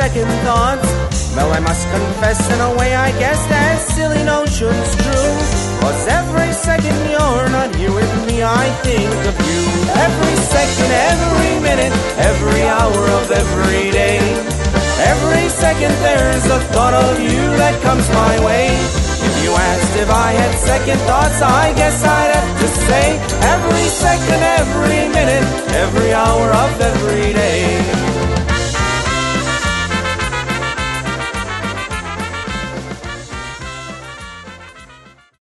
second thoughts. Well, I must confess, in a way, I guess that silly notion's true. 'Cause every second you're not here with me, I think of you. Every second, every minute, every hour of every day. Every second there's a thought of you that comes my way. If you asked if I had second thoughts, I guess I'd have to say every second, every minute, every hour of every day.